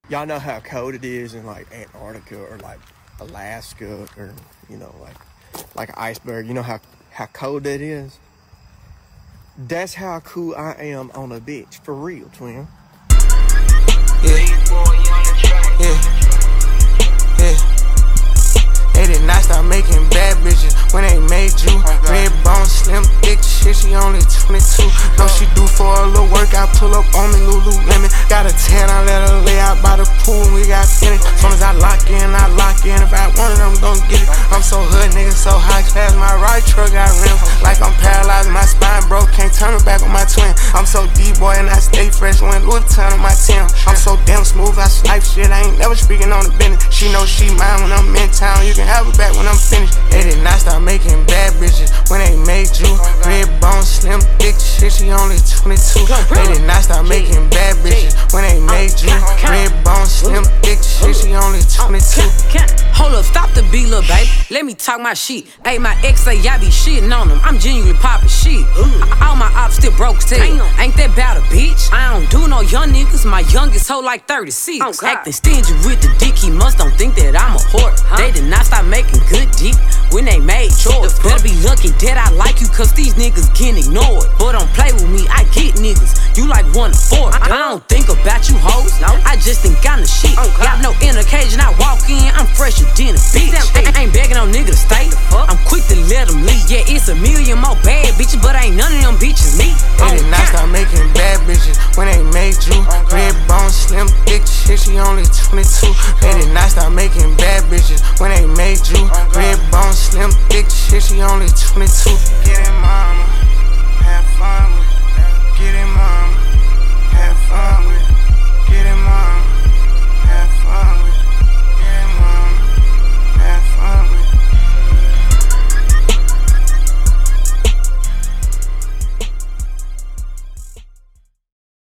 Y'all know how cold it is in like Antarctica or like Alaska or like an iceberg. You know how cold that is? That's how cool I am on a bitch. For real, twin. Yeah. They did not stop making bad bitches when they made you. Red bone, slim, thick shit, she only 22. No, she do for a little work, I pull up on me, Lululemon. Got a 10, I let her lay out by the pool, we got finished. Soon as I lock in, I lock in. If I want it, I'm gon' get it. I'm so hood, nigga, so high class. My right truck got rims, like I'm paralyzed, my spine broke, can't turn it back on my twin. I'm so D-boy and I stay fresh, when Louis Vuitton on my Tim. I'm so damn smooth, I snipe shit, I ain't never speaking on the business. She know she mine when I'm in town, you can have it back when I'm finished. They did not stop making bad bitches when they made you. Red bone, slim, thick shit, she only 22. They did not stop making bad bitches when they made you. Red bone, slim, thick shit, she only 22. Hold up, stop the beat, little baby. Let me talk my shit. Hey, my ex say I be shitting on them. I'm genuinely poppin' shit. All my ops still broke still. Ain't that about a bitch? I don't do no young niggas. My youngest hoe like 36. Acting stingy with the dick, he must don't think that I'm a whore. They did not stop making good dick when they made chores. Better be lucky that I like you, cause these niggas getting ignored. But don't play with me, I get niggas. You like 1 to 4. I don't think about you hoes. I just think I'm the shit. Got no inner cage and I walk in, I'm fresher than a bitch. Ain't begging no nigga to stay. I'm quick to let them leave. Yeah, it's a million more bad bitches, but ain't none of them bitches me. They did not stop making bad bitches when they made you. Red bone, slim, thick shit, she only 22. They did not stop making bad bitches when they made you. Red bone, slim, thick shit, she only 22. Get it, mama, have fun with it. Get it, mama, have fun with it.